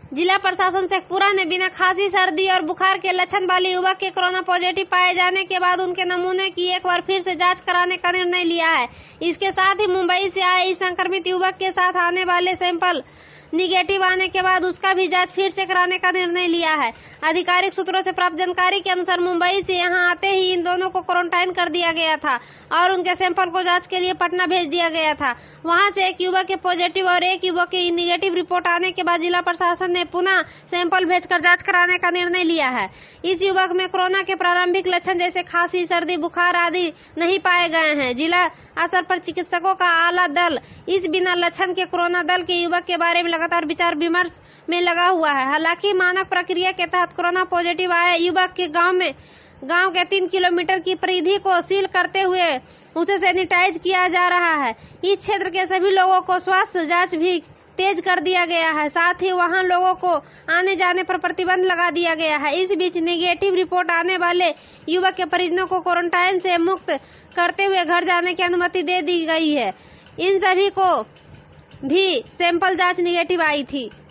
जिला प्रशासन शेखपुरा ने बिना खांसी, सर्दी और बुखार के लक्षण वाले युवक के कोरोना पॉजिटिव पाए जाने के बाद उनके नमूने की एक बार फिर से जांच कराने का निर्णय लिया है। इसके साथ ही मुंबई से आए इस संक्रमित युवक के साथ आने वाले सैंपल निगेटिव आने के बाद उसका भी जांच फिर से कराने का निर्णय लिया है। आधिकारिक सूत्रों से प्राप्त जानकारी के अनुसार मुंबई से यहां आते ही इन दोनों को क्वारंटाइन कर दिया गया था और उनके सैंपल को जांच के लिए पटना भेज दिया गया था। वहां से एक युवक के पॉजिटिव और एक युवक की निगेटिव रिपोर्ट आने के बाद जिला प्रशासन ने पुनः सैंपल भेजकर जांच कराने का निर्णय लिया है। इस युवक में कोरोना के प्रारंभिक लक्षण जैसे खांसी, सर्दी, बुखार आदि नहीं पाए गए हैं। जिला स्तर पर चिकित्सकों का आला दल इस बिना लक्षण के कोरोना दल के युवक के बारे में लगातार विचार विमर्श में लगा हुआ है। हालांकि मानक प्रक्रिया के तहत कोरोना पॉजिटिव आए युवक के गांव के 3 किलोमीटर की परिधि को सील करते हुए उसे सैनिटाइज किया जा रहा है। इस क्षेत्र के सभी लोगों को स्वास्थ्य जांच भी तेज कर दिया गया है। साथ ही वहां लोगों को आने जाने पर प्रतिबंध लगा दिया गया है। इस बीच नेगेटिव रिपोर्ट आने वाले युवक के परिजनों को क्वारंटाइन से मुक्त करते हुए घर जाने की अनुमति दे दी गई है। इन सभी को भी सैंपल जांच निगेटिव आई थी।